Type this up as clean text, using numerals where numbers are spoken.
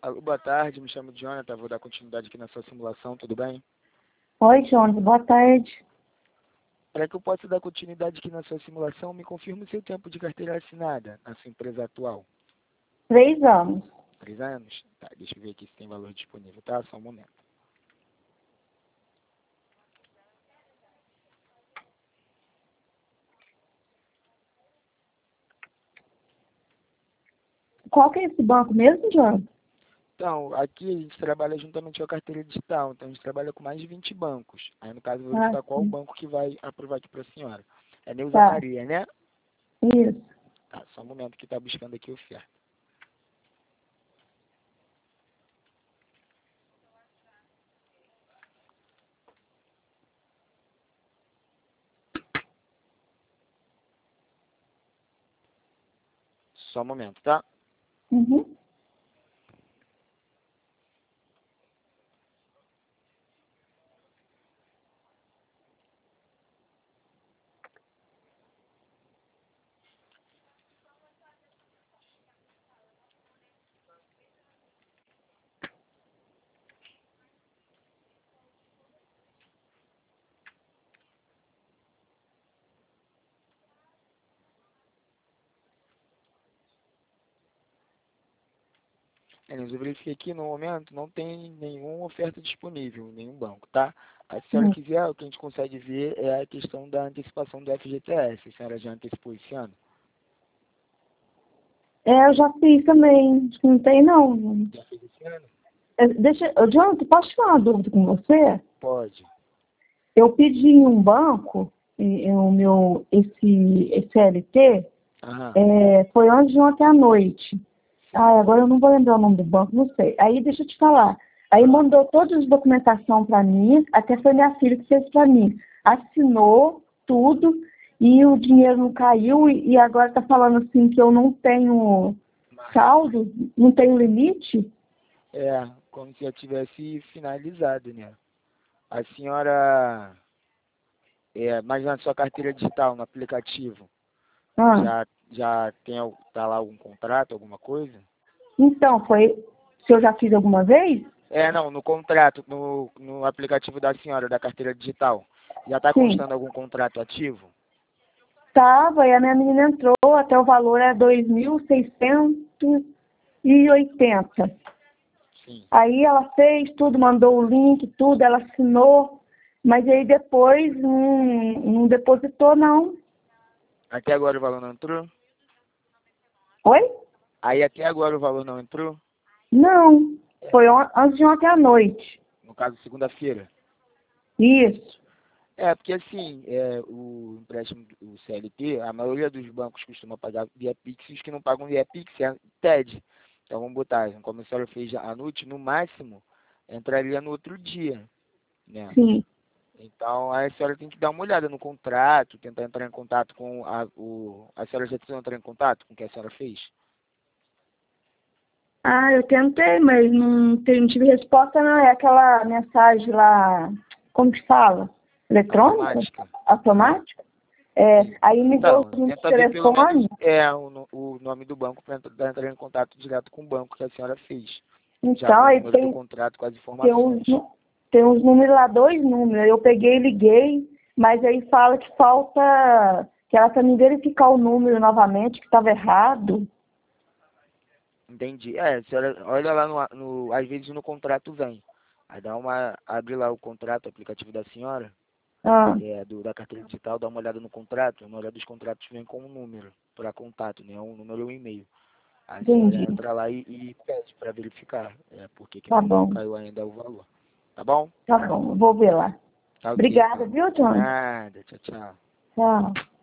Alô, boa tarde, me chamo Jonathan, vou dar continuidade aqui na sua simulação, tudo bem? Oi, Jonas, boa tarde. Para que eu possa dar continuidade aqui na sua simulação, me confirme o seu tempo de carteira assinada na sua empresa atual. 3 anos. 3 anos? Tá, deixa eu ver aqui se tem valor disponível, tá? Só um momento. Qual que é esse banco mesmo, Jonas? Então, aqui a gente trabalha juntamente com a carteira digital, então a gente trabalha com mais de 20 bancos. Aí, no caso, eu vou verificar qual o Sim. banco que vai aprovar aqui para a senhora. É Neuza Tá, Maria, né? isso. Tá, só um momento que está buscando aqui a oferta. Só um momento, tá? Uhum. Enes, eu verifiquei aqui no momento, não tem nenhuma oferta disponível em nenhum banco, tá? Aí, se a senhora Hum. quiser, o que a gente consegue ver é a questão da antecipação do FGTS. A senhora já antecipou esse ano? Eu já fiz também. Acho que não tem, não. Já fez esse ano? Jonas, posso tirar uma dúvida com você? Pode. Eu pedi em um banco, o meu, esse LT, Aham. foi antes de ontem à noite. Ah, agora eu não vou lembrar o nome do banco, não sei. Aí deixa eu te falar. Aí mandou toda a documentação para mim, até foi minha filha que fez para mim. Assinou tudo e o dinheiro não caiu e agora está falando assim que eu não tenho saldo, não tenho limite. É, como se já tivesse finalizado, né? A senhora, mas na sua carteira digital, no aplicativo, Ah, já tem, tá lá algum contrato, alguma coisa? então, foi se eu já fiz alguma vez? Não, no contrato, no aplicativo da senhora, da carteira digital. Já está Sim. constando algum contrato ativo? Tava, e a minha menina entrou, até o valor é 2.680. Sim. Aí ela fez tudo, mandou o link, tudo, ela assinou, mas aí depois não depositou, não. Até agora o valor não entrou? Oi? Aí até agora o valor não entrou? Não, foi antes de ontem à noite. No caso, segunda-feira. Isso, Porque assim, o empréstimo, o CLT, a maioria dos bancos costuma pagar via Pix, e os que não pagam via Pix é TED. Então vamos botar, como a senhora fez à noite, no máximo, entraria no outro dia, né? sim. Então a senhora tem que dar uma olhada no contrato, tentar entrar em contato com a senhora já tentou entrar em contato com o que a senhora fez? Ah, eu tentei, mas não tive resposta, não. É aquela mensagem lá, como que fala? Eletrônica? Automática? Automática? Aí me deu Então, os números de tenta ver pelo menos telefone. o nome do banco para entrar em contato direto com o banco que a senhora fez. Já Então, com o aí número do contrato, com as tem uns, informações. tem uns números lá, 2 números. Eu peguei e liguei, mas aí fala que falta, que ela tá me verificar o número novamente, que estava errado. Entendi. A senhora olha lá às vezes no contrato vem. Aí abre lá o contrato, o aplicativo da senhora, Ah, da carteira digital, dá uma olhada no contrato. A maioria dos contratos vem com um número para contato, né? Um número e um e-mail. Aí a senhora entendi. entra lá e pede para verificar, porque que Tá não bom, caiu ainda o valor. Tá bom? tá bom. Eu vou ver lá. Tá ok, Obrigada, então. viu, John? Nada. Tchau, tchau. Tchau.